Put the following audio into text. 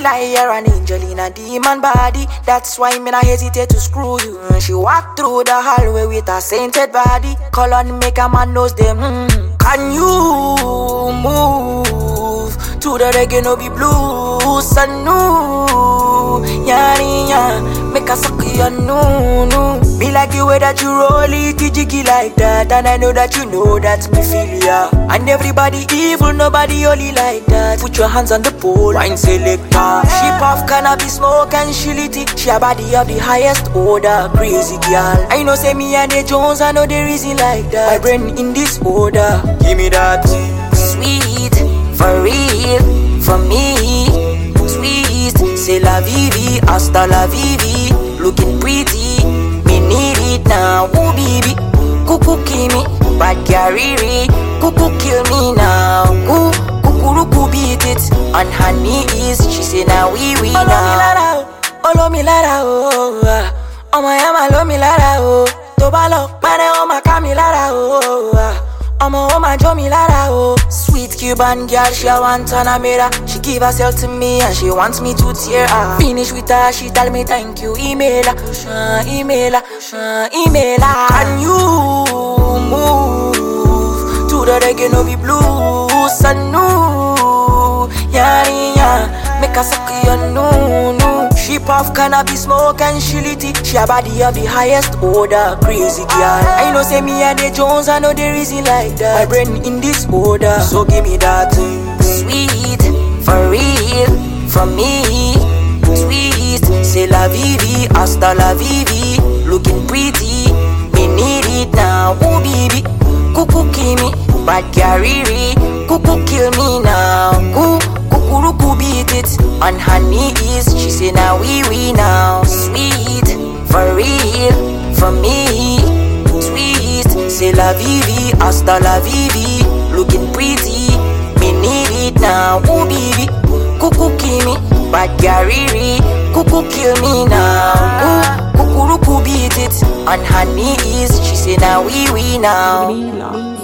liar, an angel in a demon body. That's why me not hesitate to screw you. She walk through the hallway with a sainted body. Call on make a man knows them. Can you move to the reggae no be blues? And no, yeah, make a suck your no. Me like the way that you roll it, jiggy like that. And I know that you know that's me feel ya. And everybody evil, nobody only like that. Put your hands on the pole, wine selector. She puff cannabis smoke and she lit it. She a body of the highest order, crazy girl. I know say me and the Jones, I know the reason like that. My brain in this order, give me that sweet, for real, for me. Sweet, c'est la vivi, hasta la vivi. Looking pretty, me need it now. Ooh baby, cuckoo kill me, bad carry, cuckoo kill me now. Ooh, cuckoo beat it on her knees. She say now we now. Olo mi lara oh, ọmọ ya ma lo mi lara oh. Tó bá lọ pẹ́rẹ́ ó ma ká mi lara oh. Ọmọ ó ma jó mi lara oh. Sweet Cuban girl, she a want an amira. She give herself to me and she wants me to tear her. Finish with her, she tell me thank you. Email her. Can you move to the reggae no be blues? And no, yeah, make a suck your no. She puff cannabis smoke and she lit it. She a body of the highest order, crazy girl. I know say me and the Jones, I know the reason like that. My brain in this order, so give me that sweet, for real, for me. Sweet, c'est la vivi, hasta la vivi. Looking pretty, me need it now. Ooh baby, cuckoo kill me, bad carry, cuckoo kill me now. Ooh, cuckoo beat it on her knees. She say now we now. Sweet, for real, for me. Sweet, c'est la vivi, hasta la vivi. Looking pretty, me need it now. Ooh baby, cuckoo kill me, bad carry, cuckoo kill me now. Ooh, cuckoo beat it on her knees. She say now we now.